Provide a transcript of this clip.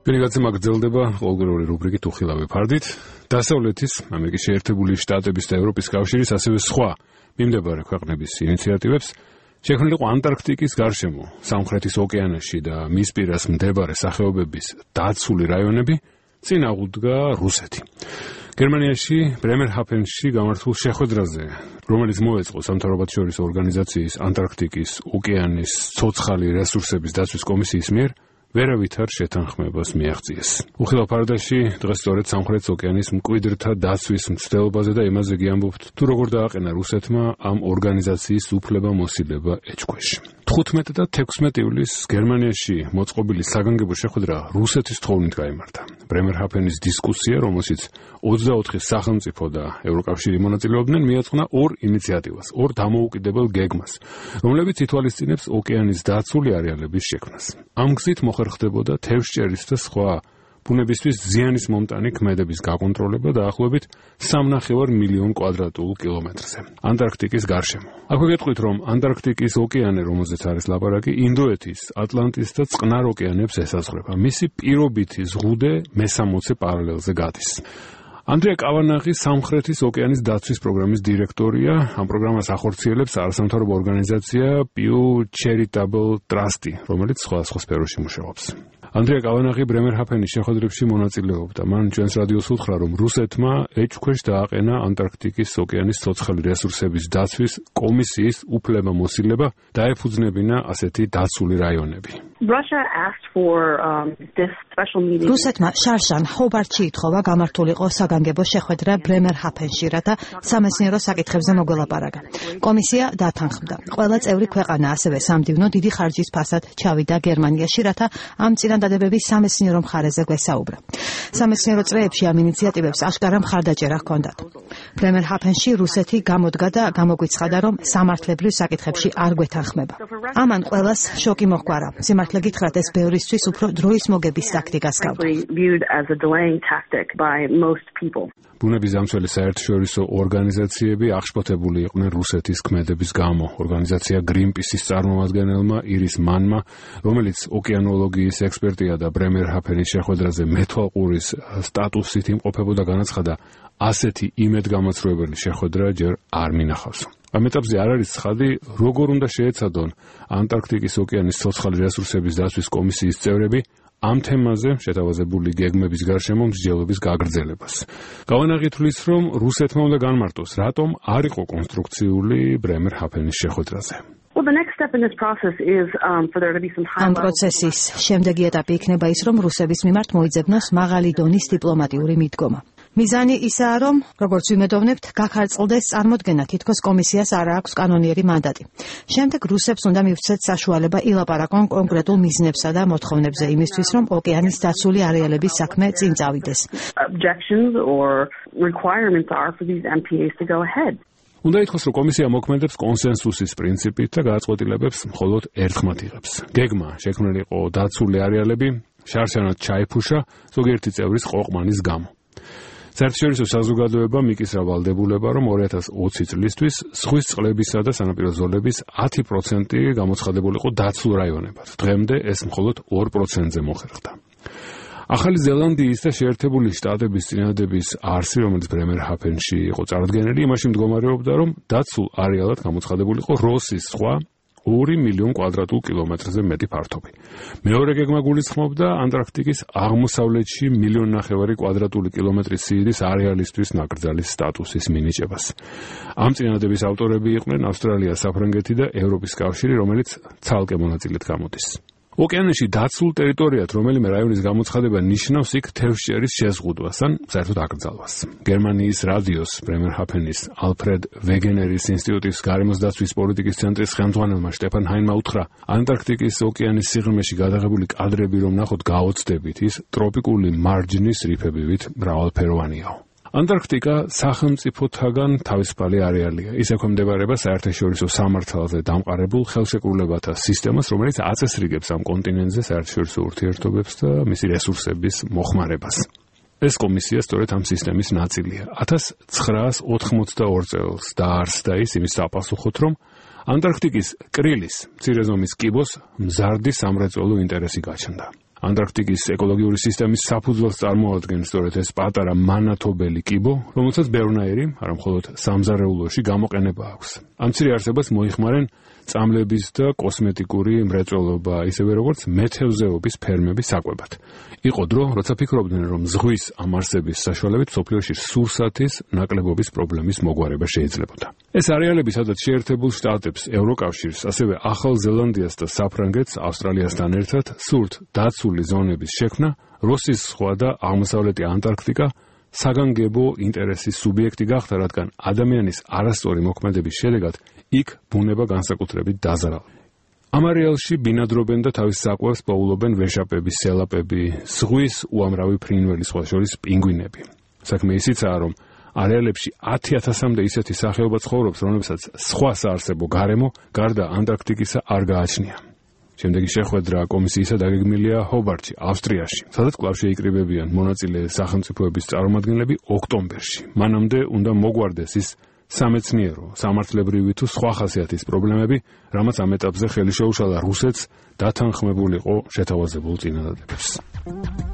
Პირგაცემ გრძელდება ყოველგვაროვანი რუბრიკით უხილავი ფარდით. დასავლეთის ამერიკის შეერთებული შტატების და ევროპის კავშირის ასევე სხვა მიმდებარე ქვეყნების ინიციატივებს შექმნილი იყო ანტარქტიკის გარშემო, სამხრეთის ოკეანეში და მის პირას მდებარე სახეობების დაცული რაიონები წინ აღუდგა რუსეთი. გერმანიაში ბრემერჰაფენში გამართულ შეხვედრაზე, რომელიც მოეწყო სამთავრობათშორისო ორგანიზაციის ანტარქტიკის ოკეანის ცოცხალი რესურსების დაცვის კომისიის მიერ ვერავითარ შეთანხმებას მიაღწიეს. უხილავ ფარდაში დღეს სწორედ სამხრეთის ოკეანის მკვიდრთა დაცვის მცდელობაზე და იმაზე გიამბობთ, თუ როგორ დააყენა რუსეთმა ამ ორგანიზაციის უფლება-მოსილება ეჭქვეშ. 15 და 16 ივლისს გერმანიაში მოწყობილი საგანგებო შეხვედრა რუსეთის თხოვნით გაიმართა. ბრემერჰაფენის დისკუსია, რომელშიც 24 სახელმწიფო და ევროკავშირი მონაწილეობდნენ, მიაწყნა ორ ინიციატივას, ორ დამოუკიდებელ გეგმას, რომლებიც ითვალისწინებს ოკეანის დაცული არეალების შექმნას. ამ გზით მოხერხდებოდა თევზჭერის და სხვა ბუნებისთვის ზიანის მომტანი ქმედების გაკონტროლება დაახლოებით 3,5 მილიონ კვადრატულ კილომეტრზე. ანტარქტიკის გარშემო. აქვე გეტყვით, რომ ანტარქტიკის ოკეანე, რომელზეც არის ლაპარაკი, ინდოეთის, ატლანტის და წყნარ ოკეანეებს ესაზღვრება. მისი პირობითი ზღუდე მე-60 პარალელზე გადის. ანდრია კავანაღი სამხრეთის ოკეანის დაცვის პროგრამის დირექტორია. ამ პროგრამას ახორციელებს არასამთავრობო ორგანიზაცია Pew Charitable Trust, რომელიც სხვადასხვა სფეროში მუშაობს. ანდრია კავანაღი ბრემერჰაფენის შეხვედრებში მონაწილეობდა. მან ჩვენს რადიოს უთხრა, რომ რუსეთმა ეჭქვეშ დააყენა ანტარქტიკის ოკეანის ცოცხალი რესურსების დაცვის კომისიის უფლება-მოსილება დაეფუძნებინა ასეთი დაცული რაიონები. რუსეთმა შარშან ჰობარტში ითხოვა გამართულიყო საგანგებო შეხვედრა ბრემერჰაფენში, რათა სამეცნიერო საკითხებზე მოგველაპარაკა. კომისია დათანხმდა. ყველა წევრი ქვეყანა ასევე სამდივნო დიდი ხარჯის ფასად ჩავიდა გერმანიაში, რათა ამ წინადადებების სამეცნიერო მხარეზე გვესაუბრა. სამეცნიერო წრეებში ამ ინიციატივებს აშკარა მხარდაჭერა ჰქონდათ. ბრემერჰაფენში რუსეთი გამოდგა და გამოგვიცხადა, რომ სამართლებრივ საკითხებში არ გვეთანხმება. ამან ყველას შოკი მოჰგვარა. სიმართლე გითხრათ, ეს ბევრისთვის უფრო დროის მოგების ტაქტიკას გავდა. ბუნების დამცველი საერთაშორისო ორგანიზაციები აღშფოთებული იყვნენ რუსეთის ქმედების გამო. ორგანიზაცია Greenpeace-ის წარმომადგენელმა ირის მანმა, რომელიც ოკეანოლოგიის ექსპერტია და ბრემერჰაფენის შეხვედრაზე მეთვალყურის სტატუსით იმყოფებოდა, განაცხადა, ასეთი იმედგამოწვეველი შეხვედრა ჯერ არ მინახავს. ამ ეტაპზე არ არის ცხადი, როგორ უნდა შეეცადონ ანტარქტიკის ოკეანის ცოცხალი რესურსების დაცვის კომისიის წევრები ამ თემაზე შეთავაზებული გეგმების გარშემო მსჯელობის გაგრძელებას. კავანაღი თვლის, რომ რუსეთმა უნდა განმარტოს, რატომ არ იყო კონსტრუქციული ბრემერჰაფენის შეხვედრაზე. ამ პროცესის შემდეგი ეტაპი იქნება ის, რომ რუსების მიმართ მოიძებნოს მაღალი დონის დიპლომატიური მიდგომა. მიზანი ისაა, რომ, როგორც ვიმედოვნებთ, გაქარწყლდეს წარმოდგენა, თითქოს კომისიას არ აქვს კანონიერი მანდატი. შემდეგ რუსებს უნდა მივცეთ საშუალება ილაპარაკონ კონკრეტულ მიზნებსა და მოთხოვნებზე იმისთვის, რომ ოკეანის დაცული არეალების საქმე წინ წავიდეს. უნდა ითქვას, რომ კომისია მოქმედებს კონსენსუსის პრინციპით და გადაწყვეტილებებს მხოლოდ ერთხმად იღებს. გეგმა შექმნილი იყო დაცული არეალები შარშანად ჩაიფუშა ზოგიერთი წევრის ყოყმანის გამო. საერთაშორისო საზოგადოებამ იკისრა ვალდებულება, რომ 2020 წლისთვის ზღვის წყლებისა და სანაპირო ზოლების 10% გამოცხადებულიყო დაცულ რაიონებად. დღემდე ეს მხოლოდ 2%-ზე მოხერხდა. ახალი ზელანდიის და შეერთებული შტატების წინადადების არსი, რომელიც ბრემერჰაფენში იყო წარდგენილი, იმაში მდგომარეობდა, რომ დაცულ არეალად გამოცხადებულიყო როსის ზღვა 2 მილიონ კვადრატულ კილომეტრზე მეტი ფართობი. მეორე გეგმა გულისხმობდა ანტარქტიკის აღმოსავლეთში 1,5 მილიონ კვადრატული კილომეტრის სიდიდის არეალისთვის ნაკრძალის სტატუსის მინიჭებას. ამ წინადადების ავტორები იყვნენ ავსტრალია, საფრანგეთი და ევროპის კავშირი, რომელიც ცალკე მონაწილედ გამოდის. ოკეანეში დაცულ ტერიტორიად რომელიმე რაიონის გამოცხადება ნიშნავს იქ თევზჭერის შეზღუდვას ან საერთოდ აკრძალვას. გერმანიის რადიოს ბრემერჰაფენის ალფრედ ვეგენერის ინსტიტუტის გარემოს დაცვის პოლიტიკის ცენტრის ხელმძღვანელმა შტეფან ჰაინმა უთხრა, ანტარქტიკის ოკეანის სიღრმეში გადაღებული კადრები რომ ნახოთ გაოცდებით, ის ტროპიკული მარჯნის რიფებივით მრავალფეროვანიაო. ანტარქტიკა სახელმწიფოთაგან თავისუფალი არეალია. ის ექვემდებარება საერთაშორისო სამართალზე დამყარებულ ხელშეკრულებათა სისტემას, რომელიც აწესრიგებს ამ კონტინენტზე საერთაშორისო ურთიერთობებს და მისი რესურსების მოხმარებას. ეს კომისია სწორედ ამ სისტემის ნაწილია. 1982 წელს დაარსდა ის იმის საპასუხოდ, რომ ანტარქტიკის კრილის, მცირე ზომის კიბოს მზარდი სამრეწველო ინტერესი გაჩნდა. ანტარქტიკის ეკოლოგიური სისტემის საფუძველს წარმოადგენს სწორედ ეს პატარა მანათობელი კიბო, რომელსაც ბევრნაირი, არა მხოლოდ სამზარეულოში გამოყენება აქვს. ამ მცირე არსებას მოიხმარენ წამლების და კოსმეტიკური მრეწველობა, ისევე როგორც მეთევზეობის ფერმები საკვებად. იყო დრო, როცა ფიქრობდნენ, რომ ზღვის ამ არსების საშუალებით მსოფლიოში სურსათის ნაკლებობის პრობლემის მოგვარება შეიძლებოდა. ეს არეალები, სადაც შეერთებულ შტატებს, ევროკავშირს, ასევე ახალ ზელანდიას და საფრანგეთს, ავსტრალიასთან ერთად სურთ დაცული ზონების შექმნა, როსის ზღვა და აღმოსავლეთი ანტარქტიკა საგანგებო ინტერესის სუბიექტი გახდა, რადგან ადამიანის არასწორი მოქმედების შედეგად იქ ბუნება განსაკუთრებით დაზარალდა. ამ არეალში ბინადრობენ და თავის საკვებს პოულობენ ვეშაპები, სელაპები, ზღვის უამრავი ფრინველი, სხვა შორის პინგვინები. საქმე ისიცაა, რომ არეალებში 10,000-მდე ისეთი სახეობა ცხოვრობს, რომლებსაც სხვა საარსებო გარემო გარდა ანტარქტიკისა არ გააჩნია. შემდეგი შეხვედრა კომისიისა დაგეგმილია ჰობარტში, ავსტრიაში, სადაც კვლავ შეიკრიბებიან მონაწილე სახელმწიფოების წარმომადგენლები ოქტომბერში. მანამდე უნდა მოგვარდეს ის სამეცნიერო, სამართლებრივი თუ სხვა ხასიათის პრობლემები, რამაც ამ ეტაპზე ხელი შეუშალა რუსეთს დათანხმებულიყო შეთავაზებულ წინადადებებს.